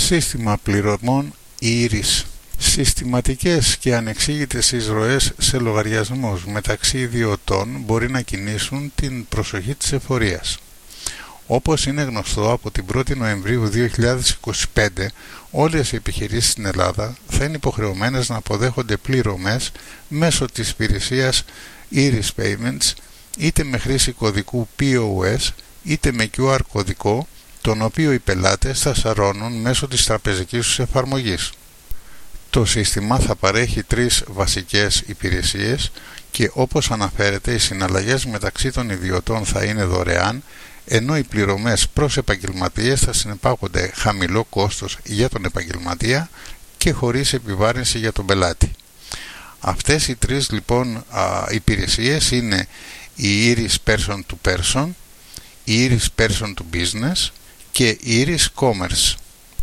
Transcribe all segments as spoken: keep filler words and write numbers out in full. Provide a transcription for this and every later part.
Σύστημα πληρωμών Iris. Συστηματικές και ανεξήγητες εισρωές σε λογαριασμούς μεταξύ ιδιωτών μπορεί να κινήσουν την προσοχή της εφορίας. Όπως είναι γνωστό, από την πρώτη Νοεμβρίου δύο χιλιάδες είκοσι πέντε όλες οι επιχειρήσεις στην Ελλάδα θα είναι υποχρεωμένες να αποδέχονται πληρωμές μέσω της υπηρεσίας Iris Payments, είτε με χρήση κωδικού πι ο ες είτε με κιου αρ κωδικό, τον οποίο οι πελάτες θα σαρώνουν μέσω της τραπεζικής τους εφαρμογής. Το σύστημα θα παρέχει τρεις βασικές υπηρεσίες και, όπως αναφέρεται, οι συναλλαγές μεταξύ των ιδιωτών θα είναι δωρεάν, ενώ οι πληρωμές προς επαγγελματίες θα συνεπάγονται χαμηλό κόστος για τον επαγγελματία και χωρίς επιβάρυνση για τον πελάτη. Αυτές οι τρεις λοιπόν α, υπηρεσίες είναι η Iris Person to Person, η Iris Person to Business και η Iris Commerce.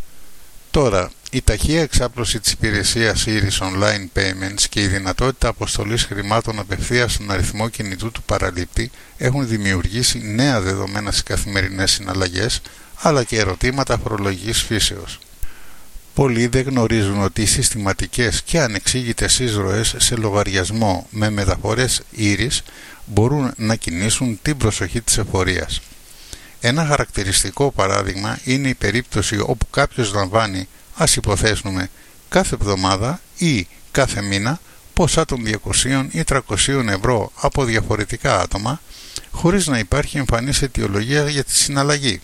Τώρα, η ταχεία εξάπλωση της υπηρεσίας Iris Online Payments και η δυνατότητα αποστολής χρημάτων απευθείας στον αριθμό κινητού του παραλήπτη έχουν δημιουργήσει νέα δεδομένα στις καθημερινές συναλλαγές, αλλά και ερωτήματα φορολογικής φύσεως. Πολλοί δεν γνωρίζουν ότι οι συστηματικές και ανεξήγητες εισρωές σε λογαριασμό με μεταφορές Iris μπορούν να κινήσουν την προσοχή της εφορίας. Ένα χαρακτηριστικό παράδειγμα είναι η περίπτωση όπου κάποιος λαμβάνει, ας υποθέσουμε, κάθε εβδομάδα ή κάθε μήνα ποσά των διακοσίων ή τριακοσίων ευρώ από διαφορετικά άτομα, χωρίς να υπάρχει εμφανής αιτιολογία για τη συναλλαγή.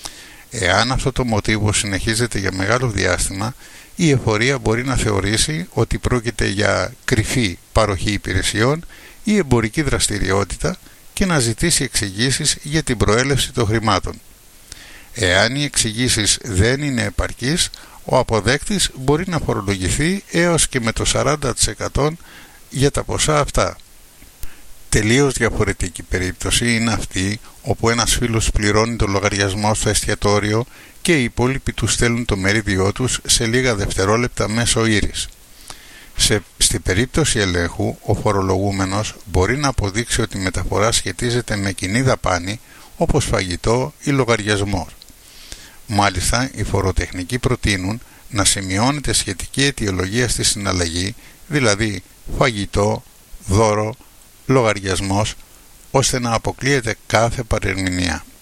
Εάν αυτό το μοτίβο συνεχίζεται για μεγάλο διάστημα, η εφορία μπορεί να θεωρήσει ότι πρόκειται για κρυφή παροχή υπηρεσιών ή εμπορική δραστηριότητα και να ζητήσει εξηγήσεις για την προέλευση των χρημάτων. Εάν οι εξηγήσεις δεν είναι επαρκείς, ο αποδέκτης μπορεί να φορολογηθεί έως και με το σαράντα τοις εκατό για τα ποσά αυτά. Τελείως διαφορετική περίπτωση είναι αυτή όπου ένας φίλος πληρώνει το λογαριασμό στο εστιατόριο και οι υπόλοιποι του στέλνουν το μερίδιό τους σε λίγα δευτερόλεπτα μέσω Iris. Σε, στην περίπτωση ελέγχου, ο φορολογούμενος μπορεί να αποδείξει ότι η μεταφορά σχετίζεται με κοινή δαπάνη όπως φαγητό ή λογαριασμό. Μάλιστα, οι φοροτεχνικοί προτείνουν να σημειώνεται σχετική αιτιολογία στη συναλλαγή, δηλαδή φαγητό, δώρο, λογαριασμός, ώστε να αποκλείεται κάθε παρερμηνία.